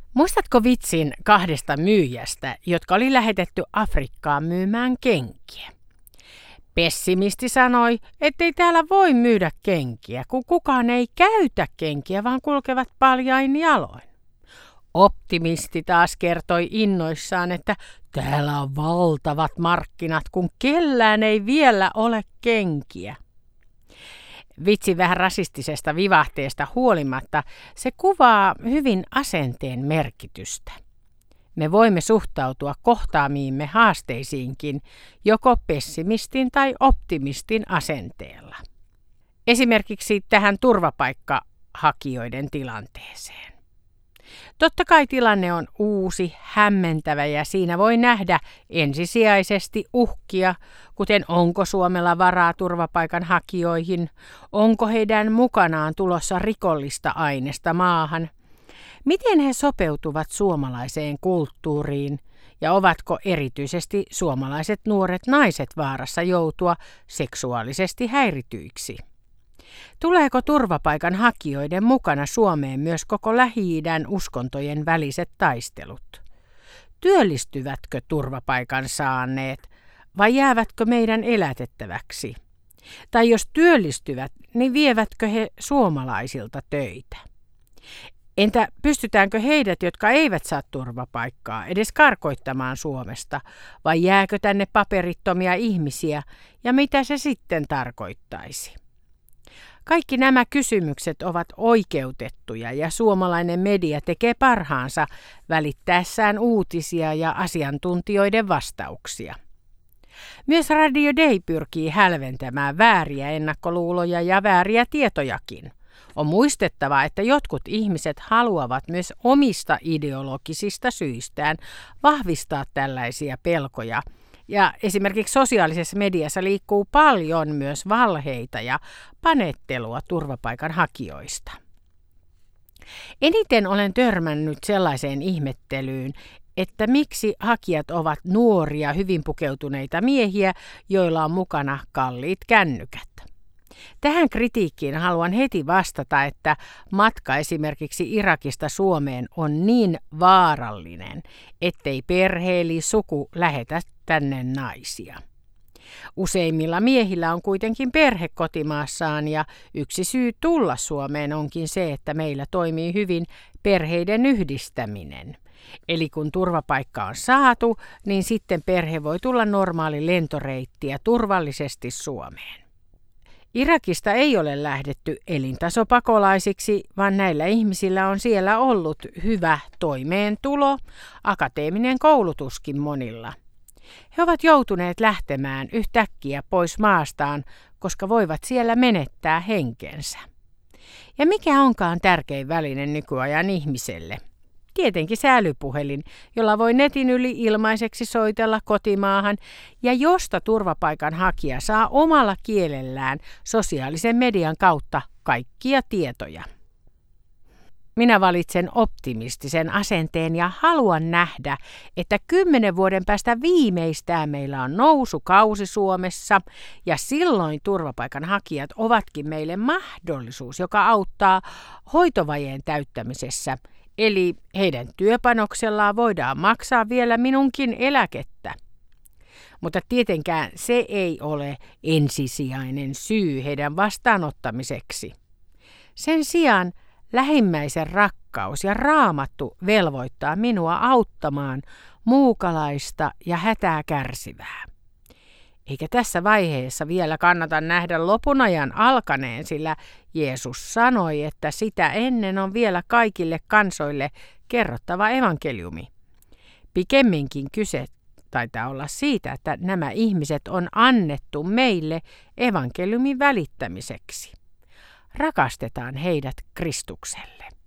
Muistatko vitsin kahdesta myyjästä, jotka oli lähetetty Afrikkaan myymään kenkiä? Pessimisti sanoi, ettei täällä voi myydä kenkiä, kun kukaan ei käytä kenkiä, vaan kulkevat paljain jaloin. Optimisti taas kertoi innoissaan, että täällä on valtavat markkinat, kun kellään ei vielä ole kenkiä. Vitsin vähän rasistisesta vivahteesta huolimatta se kuvaa hyvin asenteen merkitystä. Me voimme suhtautua kohtaamiimme haasteisiinkin joko pessimistin tai optimistin asenteella. Esimerkiksi tähän turvapaikkahakijoiden tilanteeseen. Totta kai tilanne on uusi, hämmentävä ja siinä voi nähdä ensisijaisesti uhkia, kuten onko Suomella varaa turvapaikanhakijoihin, onko heidän mukanaan tulossa rikollista ainesta maahan, miten he sopeutuvat suomalaiseen kulttuuriin ja ovatko erityisesti suomalaiset nuoret naiset vaarassa joutua seksuaalisesti häirityiksi. Tuleeko turvapaikanhakijoiden mukana Suomeen myös koko Lähi-idän uskontojen väliset taistelut? Työllistyvätkö turvapaikan saaneet vai jäävätkö meidän elätettäväksi? Tai jos työllistyvät, niin vievätkö he suomalaisilta töitä? Entä pystytäänkö heidät, jotka eivät saa turvapaikkaa, edes karkoittamaan Suomesta, vai jääkö tänne paperittomia ihmisiä ja mitä se sitten tarkoittaisi? Kaikki nämä kysymykset ovat oikeutettuja ja suomalainen media tekee parhaansa välittäessään uutisia ja asiantuntijoiden vastauksia. Myös Radio Day pyrkii hälventämään vääriä ennakkoluuloja ja vääriä tietojakin. On muistettava, että jotkut ihmiset haluavat myös omista ideologisista syistään vahvistaa tällaisia pelkoja. Ja esimerkiksi sosiaalisessa mediassa liikkuu paljon myös valheita ja panettelua turvapaikanhakijoista. Eniten olen törmännyt sellaiseen ihmettelyyn, että miksi hakijat ovat nuoria, hyvin pukeutuneita miehiä, joilla on mukana kalliit kännykät. Tähän kritiikkiin haluan heti vastata, että matka esimerkiksi Irakista Suomeen on niin vaarallinen, ettei perhe eli suku lähetä tänne naisia. Useimmilla miehillä on kuitenkin perhe kotimaassaan ja yksi syy tulla Suomeen onkin se, että meillä toimii hyvin perheiden yhdistäminen. Eli kun turvapaikka on saatu, niin sitten perhe voi tulla normaali lentoreittiä turvallisesti Suomeen. Irakista ei ole lähdetty elintasopakolaisiksi, vaan näillä ihmisillä on siellä ollut hyvä toimeentulo, akateeminen koulutuskin monilla. He ovat joutuneet lähtemään yhtäkkiä pois maastaan, koska voivat siellä menettää henkensä. Ja mikä onkaan tärkein väline nykyajan ihmiselle? Tietenkin se älypuhelin, jolla voi netin yli ilmaiseksi soitella kotimaahan ja josta turvapaikanhakija saa omalla kielellään sosiaalisen median kautta kaikkia tietoja. Minä valitsen optimistisen asenteen ja haluan nähdä, että 10 vuoden päästä viimeistään meillä on nousukausi Suomessa ja silloin turvapaikanhakijat ovatkin meille mahdollisuus, joka auttaa hoitovajeen täyttämisessä. Eli heidän työpanoksellaan voidaan maksaa vielä minunkin eläkettä. Mutta tietenkään se ei ole ensisijainen syy heidän vastaanottamiseksi. Sen sijaan lähimmäisen rakkaus ja Raamattu velvoittaa minua auttamaan muukalaista ja hätää kärsivää. Eikä tässä vaiheessa vielä kannata nähdä lopun ajan alkaneen, sillä Jeesus sanoi, että sitä ennen on vielä kaikille kansoille kerrottava evankeliumi. Pikemminkin kyse taitaa olla siitä, että nämä ihmiset on annettu meille evankeliumin välittämiseksi. Rakastetaan heidät Kristukselle.